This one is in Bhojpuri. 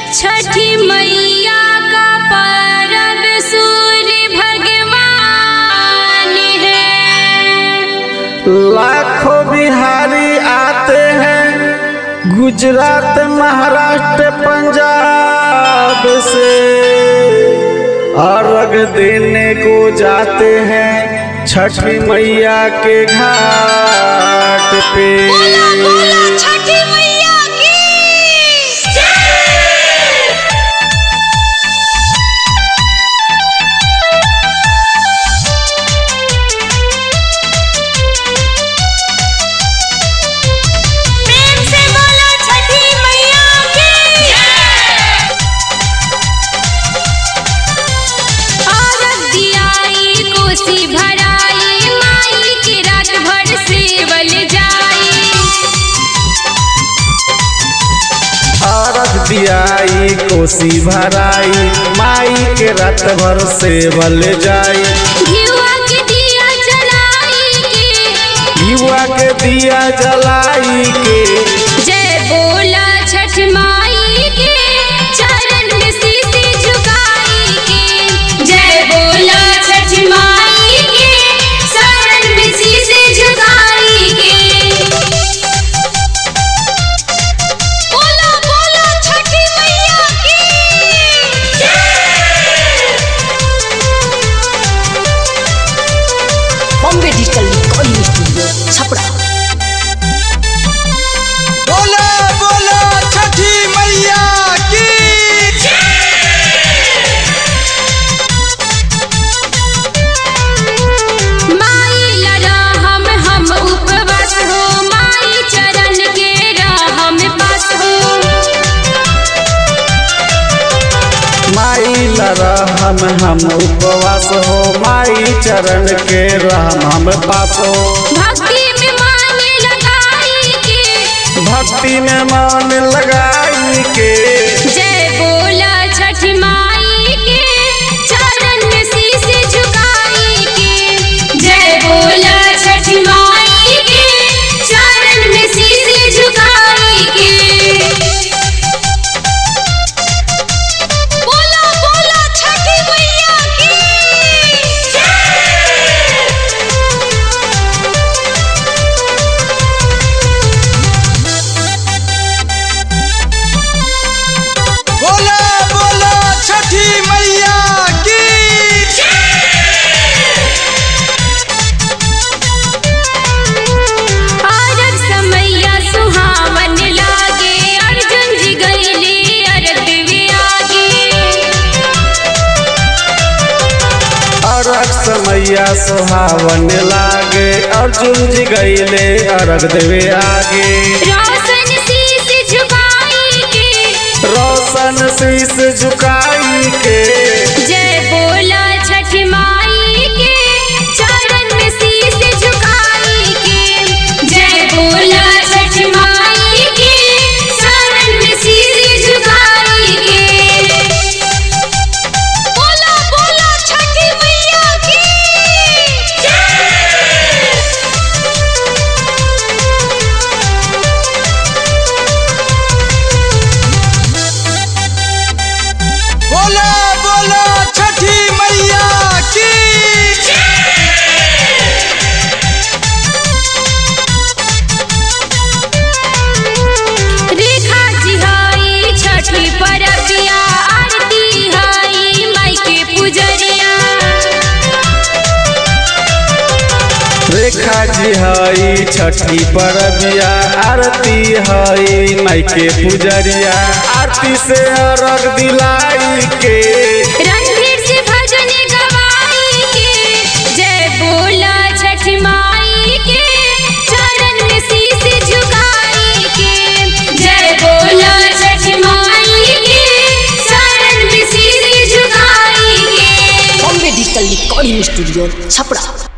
छठी मैया का परब सूर्य भगवान है। लाखों बिहारी आते हैं गुजरात महाराष्ट्र पंजाब से, अर्घ देने को जाते हैं छठी मैया के घाट पे। बोला बोला छठी मैया की प्रेम से बोलो छठी मैया की औरत दियाई कोसी भराई माई की रात भर सेवल जाई। अर्घ दियाई कोसी भराई माई के रात भर सेवल जाई। घिउआ के दिया जलाई के युवा के दिया जलाई के जय बोला छठ माई के चरण में शीश झुकाई के। जय बोला छठ माई के चरण में शीश झुकाई के। बोला बोला छठी मैया की Bombay digital recording studio Chhapra. बोला बोला छठी मैया की माई लड़ा हम उपवास हो माई चरण के राह में पास हो। माई लड़ा हम उपवास हो माई चरण के राम हम पास हो। भक्ति में मन लगाई के भक्ति में मन लगाई के जय बोला छठ माई के चरण में शीश झुकाई के। जय बोला छठ माई के चरण में शीश झुकाई के। बोला बोला छठी मैया की बोला बोला छठी मैया की औरत समैया सुहावन लागे अर्जुन जी गईले अर्घ देवे आगे। अर्घ समैया सुहावन लागे अर्जुन जी गईले अर्घ देवे आगे। रोशन शीश झुकाई के रोशन शीश झुकाई के जय बोला छठ माई के चरण में शीश झुकाई के। जय बोला छठ माई के चरण में शीश झुकाई के। बोला बोला छठी मैया की बोला बोला छठी मैया की रेखा जी हाई छठी परबिया आरती हाई माई के पुजरिया। रेखा जी हई छठी परबिया आरती हई माई के पुजरिया। आरती से अर्घ दिलाई के रणधीर से भजन गवाई के जय बोला छठ माई के चरण में शीश झुकाई के। जय बोला छठ माई के चरण में शीश झुकाई के। Bombay digital recording studio Chhapra.